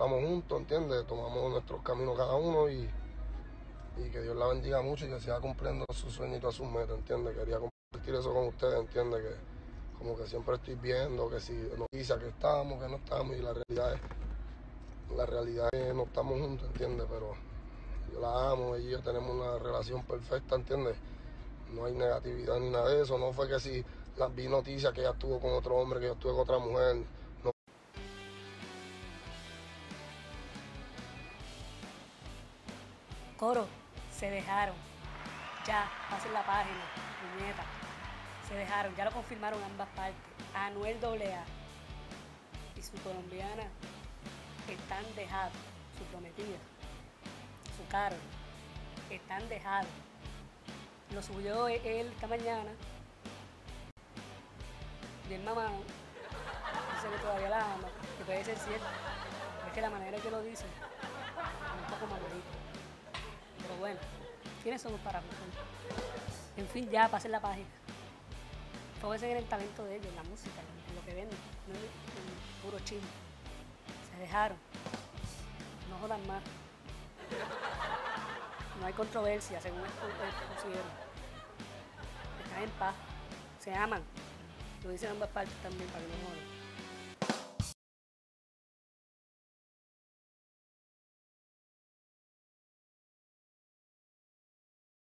estamos juntos, ¿entiendes? Tomamos nuestros caminos cada uno y que Dios la bendiga mucho y que siga cumpliendo sus sueños y todas sus metas, ¿entiendes? Quería compartir eso con ustedes, ¿entiendes? Que como que siempre estoy viendo que si noticias que estamos, que no estamos, y la realidad es que no estamos juntos, ¿entiendes? Pero yo la amo, ella y yo tenemos una relación perfecta, ¿entiendes? No hay negatividad ni nada de eso, no fue que si vi noticias que ella estuvo con otro hombre, que yo estuve con otra mujer, no. Coro, se dejaron. Ya, pasen la página, puñeta. Se dejaron, ya lo confirmaron ambas partes. Anuel AA y su colombiana están dejados. Su prometida, su Caro, están dejados. Lo subió él esta mañana. Bien mamado. Dice que todavía la ama, que puede ser cierto. Pero es que la manera en que lo dice es un poco mamadito. Pero bueno, ¿quiénes somos para juzgar? En fin, ya, pasen la página. Enfóquense en el talento de ellos, en la música, en lo que venden, no en puro chisme. Se dejaron. No jodan más. No hay controversia, según esto considero. Están en paz. Se aman. Lo dicen ambas partes también, para que no jodan.